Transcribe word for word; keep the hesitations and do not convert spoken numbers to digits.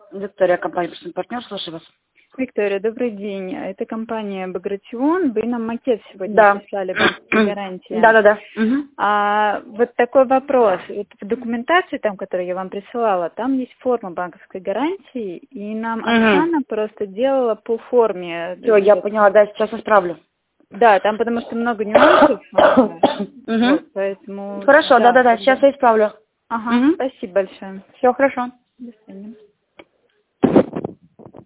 Виктория, компания «Партнер», слушаю вас. Виктория, добрый день. Это компания «Багратион». Вы нам макет сегодня Да. прислали, банковской гарантии. Да, да, да. Угу. А вот такой вопрос. Вот в документации, там, которую я вам присылала, там есть форма банковской гарантии, и нам Угу. Оксана просто делала по форме. Все, я поняла, да, сейчас исправлю. Да, там потому что много нюансов. Угу. Вот, поэтому... Хорошо, да, да, да, сейчас я исправлю. Ага, Угу. спасибо большое. Все хорошо. До свидания.